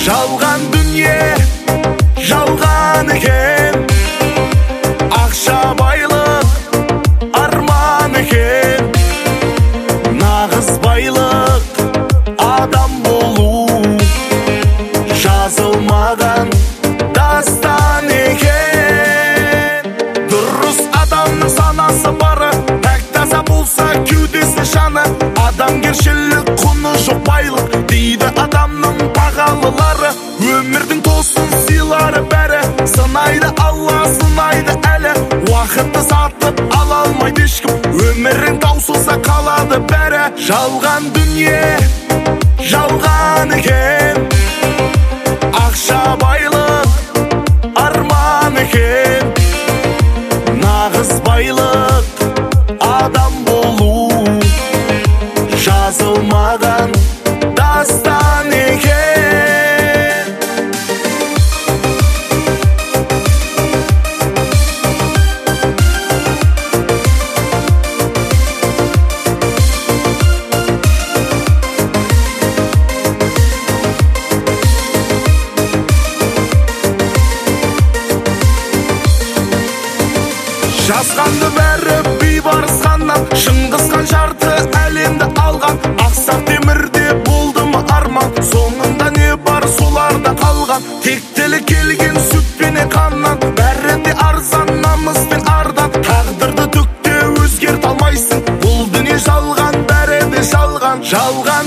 Жалған дүние, жалған екен, ақша байлық арман екен. Нағыз байлық адам болу жазылмаған дастан екен. Дұрыс адамның санасы бары, пәк таза болса кеудесі жаны. Адамгершілік құны жоқ байлық дейді адамның бағалылары. Өмірдің тосын сыйлары бәрі, сынайды Алла, сынайды әлі. Уақытты сатып ала алмайды ешкім, өмірің таусылса қалады бәрі. Жалған дүние, жалған екен, ақша байлық арман екен. Нағыз байлық адам болу жазылмаған дастан екен. Жазғанды бәрі бейбарыс ханнан, Шыңғыс хан жарты әлемді алған. Ақсақ темірде болды ма арман, соңында не бар соларда қалған. Тектілі келген сүт пен қаннан, бәрі де арзан, намыс пен ардан. Тағдырды түкте өзгерте алмайсың, бұл дүние жалған, бәрі де жалған. Жалған